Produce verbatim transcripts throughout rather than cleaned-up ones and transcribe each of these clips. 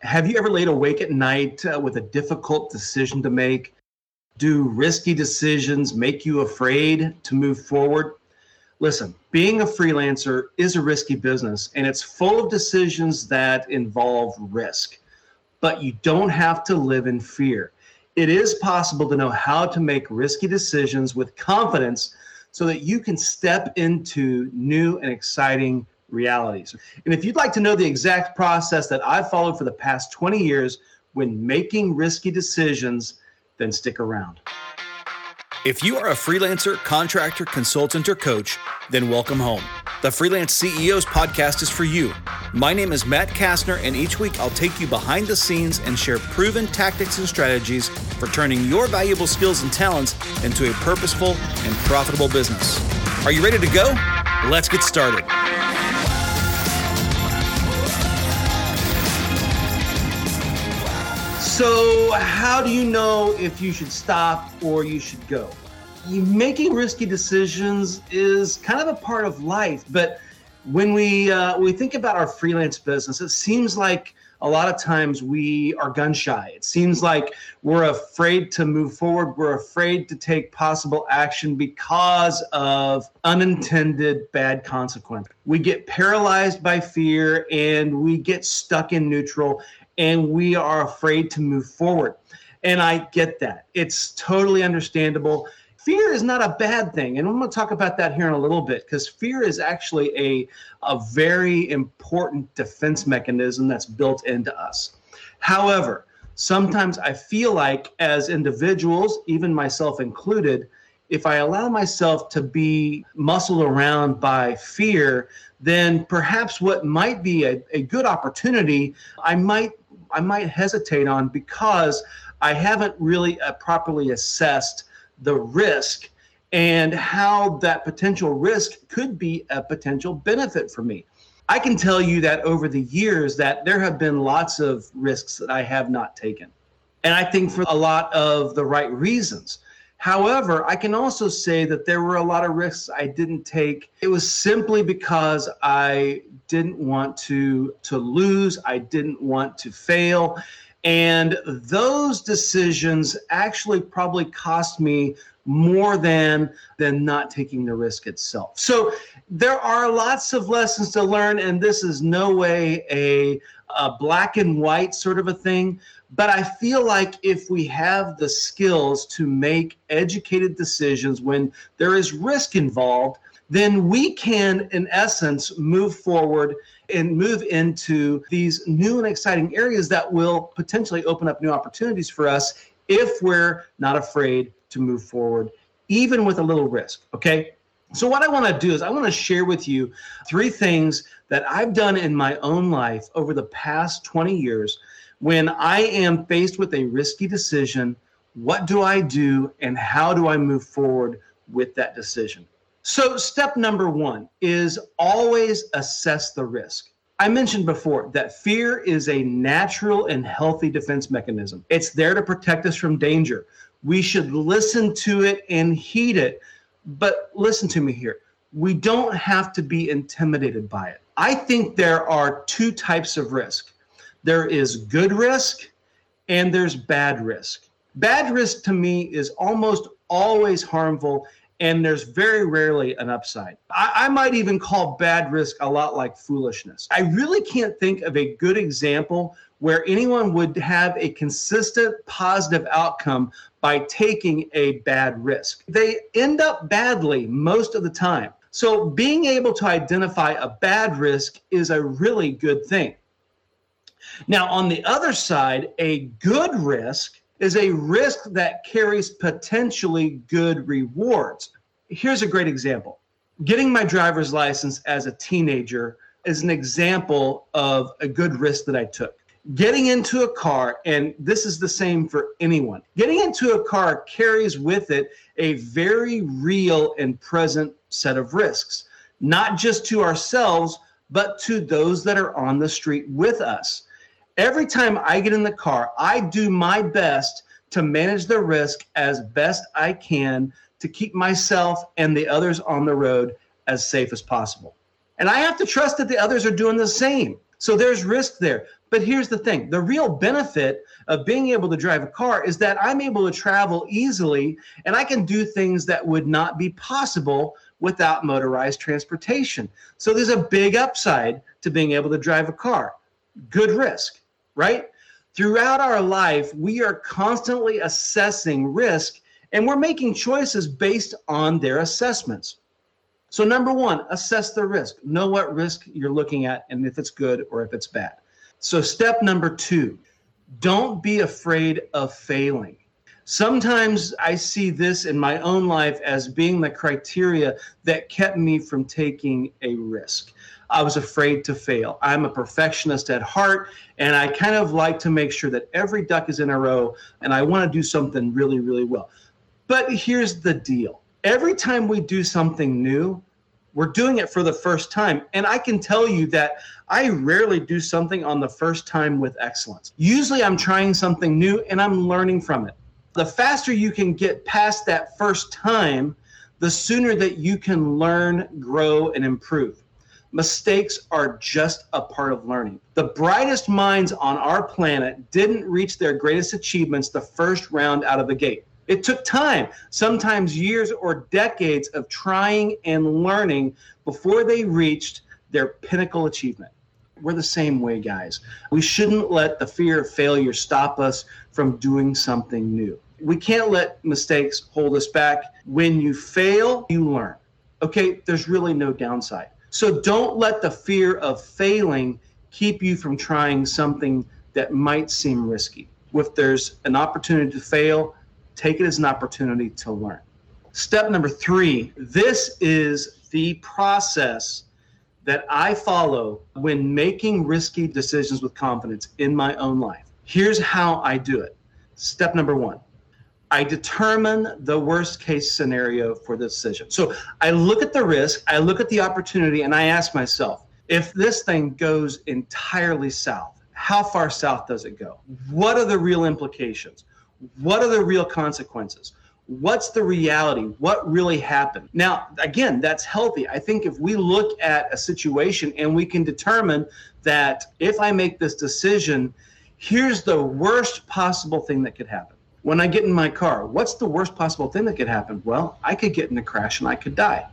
Have you ever laid awake at night uh, with a difficult decision to make? Do risky decisions make you afraid to move forward? Listen, being a freelancer is a risky business, and it's full of decisions that involve risk. But you don't have to live in fear. It is possible to know how to make risky decisions with confidence so that you can step into new and exciting realities. And if you'd like to know the exact process that I've followed for the past twenty years when making risky decisions, then stick around. If you are a freelancer, contractor, consultant, or coach, then welcome home. The Freelance C E Os podcast is for you. My name is Matt Kastner, and each week I'll take you behind the scenes and share proven tactics and strategies for turning your valuable skills and talents into a purposeful and profitable business. Are you ready to go? Let's get started. So how do you know if you should stop or you should go? You, making risky decisions is kind of a part of life, but when we uh, we think about our freelance business, it seems like a lot of times we are gun shy. It seems like we're afraid to move forward. We're afraid to take possible action because of unintended bad consequence. We get paralyzed by fear and we get stuck in neutral, and we are afraid to move forward. And I get that. It's totally understandable. Fear is not a bad thing. And I'm going to talk about that here in a little bit, because fear is actually a, a very important defense mechanism that's built into us. However, sometimes I feel like as individuals, even myself included, if I allow myself to be muscled around by fear, then perhaps what might be a, a good opportunity, I might I might hesitate on because I haven't really uh, properly assessed the risk and how that potential risk could be a potential benefit for me. I can tell you that over the years that there have been lots of risks that I have not taken. And I think for a lot of the right reasons. However, I can also say that there were a lot of risks I didn't take. It was simply because I didn't want to, to lose. I didn't want to fail. And those decisions actually probably cost me more than, than not taking the risk itself. So there are lots of lessons to learn, and this is no way a, a black and white sort of a thing. But I feel like if we have the skills to make educated decisions when there is risk involved, then we can, in essence, move forward and move into these new and exciting areas that will potentially open up new opportunities for us if we're not afraid to move forward, even with a little risk, okay? So what I want to do is I want to share with you three things that I've done in my own life over the past twenty years. When I am faced with a risky decision, what do I do and how do I move forward with that decision? So step number one is always assess the risk. I mentioned before that fear is a natural and healthy defense mechanism. It's there to protect us from danger. We should listen to it and heed it. But listen to me here. We don't have to be intimidated by it. I think there are two types of risk. There is good risk and there's bad risk. Bad risk to me is almost always harmful, and there's very rarely an upside. I, I might even call bad risk a lot like foolishness. I really can't think of a good example where anyone would have a consistent positive outcome by taking a bad risk. They end up badly most of the time. So being able to identify a bad risk is a really good thing. Now, on the other side, a good risk is a risk that carries potentially good rewards. Here's a great example. Getting my driver's license as a teenager is an example of a good risk that I took. Getting into a car, and this is the same for anyone, getting into a car carries with it a very real and present set of risks, not just to ourselves, but to those that are on the street with us. Every time I get in the car, I do my best to manage the risk as best I can to keep myself and the others on the road as safe as possible. And I have to trust that the others are doing the same. So there's risk there. But here's the thing. The real benefit of being able to drive a car is that I'm able to travel easily and I can do things that would not be possible without motorized transportation. So there's a big upside to being able to drive a car. Good risk, right? Throughout our life, we are constantly assessing risk and we're making choices based on their assessments. So number one, assess the risk. Know what risk you're looking at and if it's good or if it's bad. So step number two, don't be afraid of failing. Sometimes I see this in my own life as being the criteria that kept me from taking a risk. I was afraid to fail. I'm a perfectionist at heart, and I kind of like to make sure that every duck is in a row, and I want to do something really, really well. But here's the deal. Every time we do something new, we're doing it for the first time. And I can tell you that I rarely do something on the first time with excellence. Usually I'm trying something new and I'm learning from it. The faster you can get past that first time, the sooner that you can learn, grow, and improve. Mistakes are just a part of learning. The brightest minds on our planet didn't reach their greatest achievements the first round out of the gate. It took time, sometimes years or decades of trying and learning before they reached their pinnacle achievement. We're the same way, guys. We shouldn't let the fear of failure stop us from doing something new. We can't let mistakes hold us back. When you fail, you learn. Okay, there's really no downside. So don't let the fear of failing keep you from trying something that might seem risky. If there's an opportunity to fail, take it as an opportunity to learn. Step number three, this is the process that I follow when making risky decisions with confidence in my own life. Here's how I do it. Step number one, I determine the worst case scenario for the decision. So I look at the risk, I look at the opportunity, and I ask myself, if this thing goes entirely south, how far south does it go? What are the real implications? What are the real consequences? What's the reality? What really happened? Now, again, that's healthy. I think if we look at a situation and we can determine that if I make this decision, here's the worst possible thing that could happen. When I get in my car, what's the worst possible thing that could happen? Well, I could get in a crash and I could die.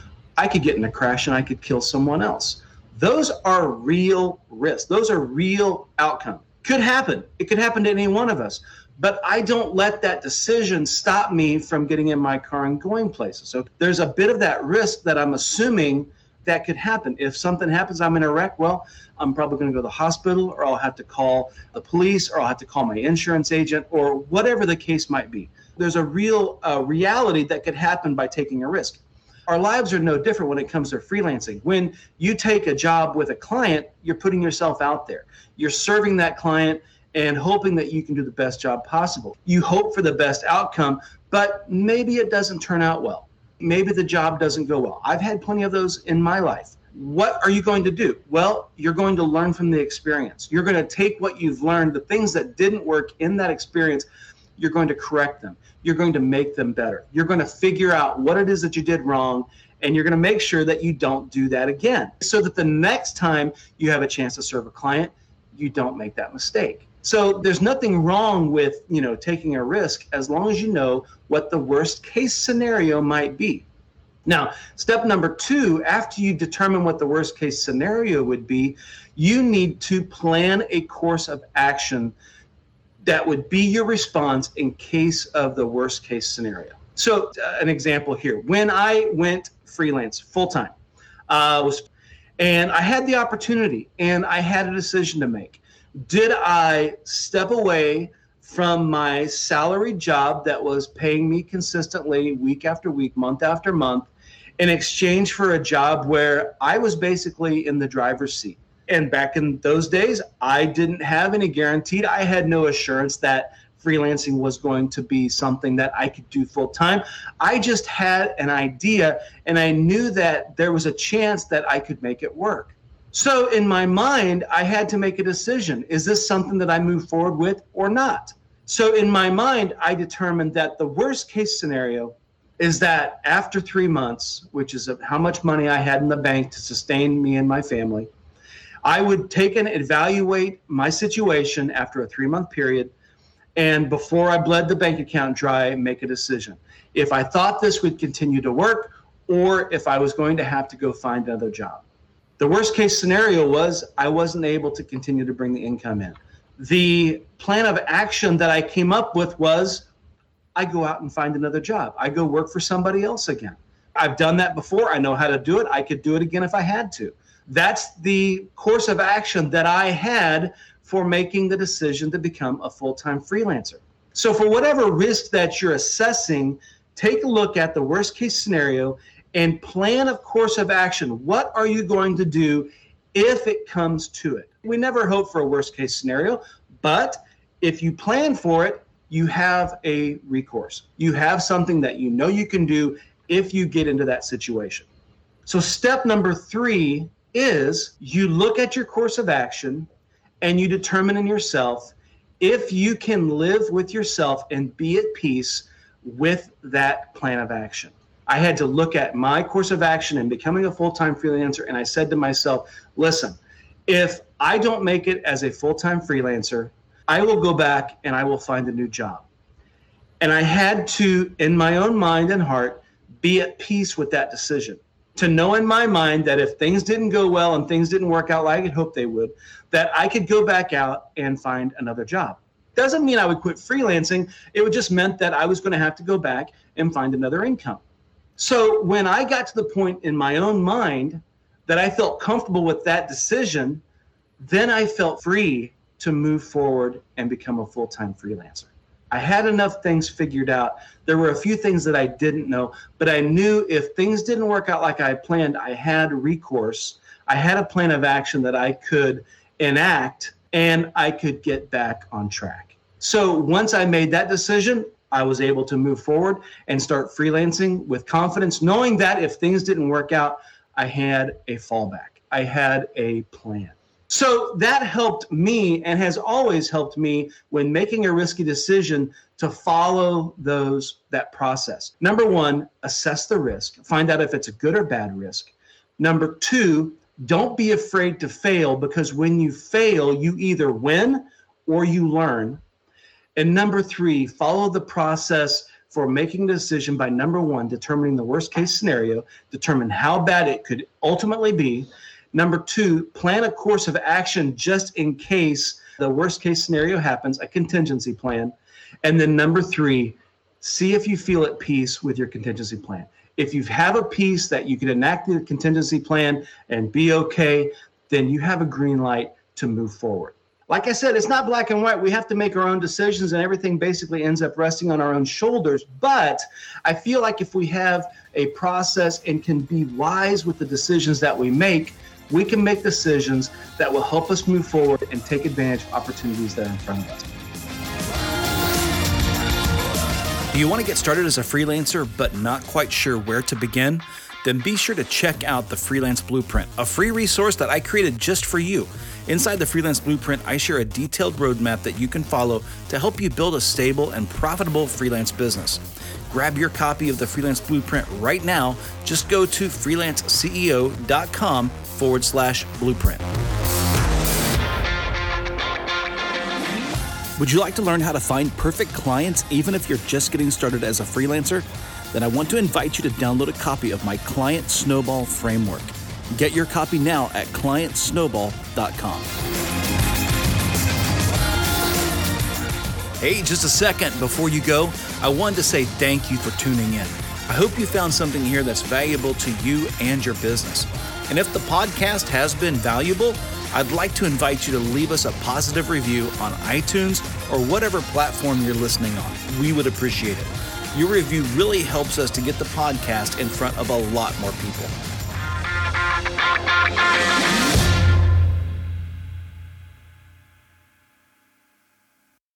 I could get in a crash and I could kill someone else. Those are real risks. Those are real outcomes. Could happen. It could happen to any one of us. But I don't let that decision stop me from getting in my car and going places. So there's a bit of that risk that I'm assuming that could happen. If something happens, I'm in a wreck, well, I'm probably going to go to the hospital, or I'll have to call the police, or I'll have to call my insurance agent, or whatever the case might be. There's a real uh, reality that could happen by taking a risk. Our lives are no different when it comes to freelancing. When you take a job with a client, you're putting yourself out there. You're serving that client and hoping that you can do the best job possible. You hope for the best outcome, but maybe it doesn't turn out well. Maybe the job doesn't go well. I've had plenty of those in my life. What are you going to do? Well, you're going to learn from the experience. You're going to take what you've learned, the things that didn't work in that experience, you're going to correct them. You're going to make them better. You're going to figure out what it is that you did wrong, and you're going to make sure that you don't do that again, so that the next time you have a chance to serve a client, you don't make that mistake. So there's nothing wrong with, you know, taking a risk as long as you know what the worst case scenario might be. Now, step number two, after you determine what the worst case scenario would be, you need to plan a course of action that would be your response in case of the worst case scenario. So uh, an example here, when I went freelance full-time, uh, was, and I had the opportunity and I had a decision to make. Did I step away from my salaried job that was paying me consistently week after week, month after month, in exchange for a job where I was basically in the driver's seat? And back in those days, I didn't have any guaranteed. I had no assurance that freelancing was going to be something that I could do full time. I just had an idea, and I knew that there was a chance that I could make it work. So in my mind, I had to make a decision. Is this something that I move forward with or not? So in my mind, I determined that the worst case scenario is that after three months, which is how much money I had in the bank to sustain me and my family, I would take and evaluate my situation after a three-month period, and before I bled the bank account dry, make a decision. If I thought this would continue to work, or if I was going to have to go find another job. The worst case scenario was I wasn't able to continue to bring the income in. The plan of action that I came up with was I go out and find another job. I go work for somebody else again. I've done that before. I know how to do it. I could do it again if I had to. That's the course of action that I had for making the decision to become a full-time freelancer. So for whatever risk that you're assessing, take a look at the worst case scenario and plan a course of action. What are you going to do if it comes to it? We never hope for a worst case scenario, but if you plan for it, you have a recourse. You have something that you know you can do if you get into that situation. So step number three is you look at your course of action and you determine in yourself if you can live with yourself and be at peace with that plan of action. I had to look at my course of action and becoming a full-time freelancer, and I said to myself, listen, if I don't make it as a full-time freelancer, I will go back and I will find a new job. And I had to, in my own mind and heart, be at peace with that decision. To know in my mind that if things didn't go well and things didn't work out like I had hoped they would, that I could go back out and find another job. Doesn't mean I would quit freelancing. It would just meant that I was going to have to go back and find another income. So when I got to the point in my own mind that I felt comfortable with that decision, then I felt free to move forward and become a full-time freelancer. I had enough things figured out. There were a few things that I didn't know, but I knew if things didn't work out like I planned, I had recourse. I had a plan of action that I could enact and I could get back on track. So once I made that decision, I was able to move forward and start freelancing with confidence, knowing that if things didn't work out, I had a fallback. I had a plan. So that helped me and has always helped me when making a risky decision to follow those that process. Number one, assess the risk. Find out if it's a good or bad risk. Number two, don't be afraid to fail, because when you fail, you either win or you learn. And number three, follow the process for making a decision by, number one, determining the worst case scenario, determine how bad it could ultimately be. Number two, plan a course of action just in case the worst case scenario happens, a contingency plan. And then number three, see if you feel at peace with your contingency plan. If you have a piece that you can enact the contingency plan and be okay, then you have a green light to move forward. Like I said, it's not black and white. We have to make our own decisions, and everything basically ends up resting on our own shoulders. But I feel like if we have a process and can be wise with the decisions that we make, we can make decisions that will help us move forward and take advantage of opportunities that are in front of us. Do you want to get started as a freelancer but not quite sure where to begin? Then be sure to check out the Freelance Blueprint, a free resource that I created just for you. Inside the Freelance Blueprint, I share a detailed roadmap that you can follow to help you build a stable and profitable freelance business. Grab your copy of the Freelance Blueprint right now. Just go to freelanceceo.com forward slash blueprint. Would you like to learn how to find perfect clients even if you're just getting started as a freelancer? Then I want to invite you to download a copy of my Client Snowball Framework. Get your copy now at client snowball dot com. Hey, just a second before you go, I wanted to say thank you for tuning in. I hope you found something here that's valuable to you and your business. And if the podcast has been valuable, I'd like to invite you to leave us a positive review on iTunes or whatever platform you're listening on. We would appreciate it. Your review really helps us to get the podcast in front of a lot more people.